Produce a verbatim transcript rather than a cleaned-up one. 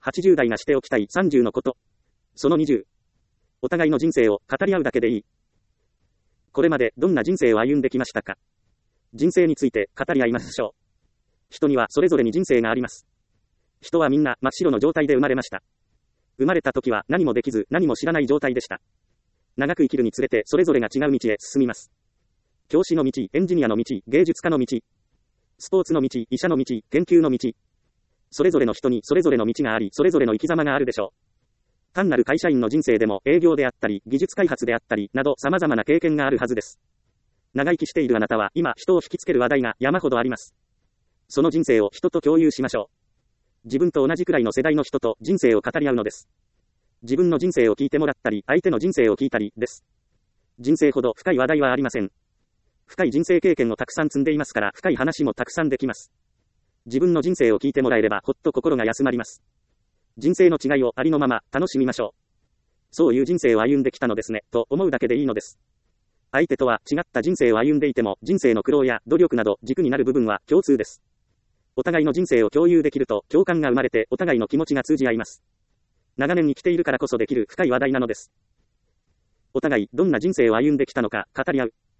はちじゅう代がしておきたいさんじゅうのこと。そのにじゅう。お互いの人生を語り合うだけでいい。これまでどんな人生を歩んできましたか？人生について語り合いましょう。人にはそれぞれに人生があります。人はみんな真っ白の状態で生まれました。生まれた時は何もできず何も知らない状態でした。長く生きるにつれてそれぞれが違う道へ進みます。教師の道、エンジニアの道、芸術家の道、スポーツの道、医者の道、研究の道。それぞれの人にそれぞれの道があり、それぞれの生き様があるでしょう。単なる会社員の人生でも営業であったり、技術開発であったり、など様々な経験があるはずです。長生きしているあなたは今人を引きつける話題が山ほどあります。その人生を人と共有しましょう。自分と同じくらいの世代の人と人生を語り合うのです。自分の人生を聞いてもらったり、相手の人生を聞いたりです。人生ほど深い話題はありません。深い人生経験をたくさん積んでいますから、深い話もたくさんできます。自分の人生を聞いてもらえれば、ほっと心が休まります。人生の違いをありのまま楽しみましょう。そういう人生を歩んできたのですね、と思うだけでいいのです。相手とは違った人生を歩んでいても、人生の苦労や努力など軸になる部分は共通です。お互いの人生を共有できると、共感が生まれて、お互いの気持ちが通じ合います。長年生きているからこそできる深い話題なのです。お互いどんな人生を歩んできたのか語り合う。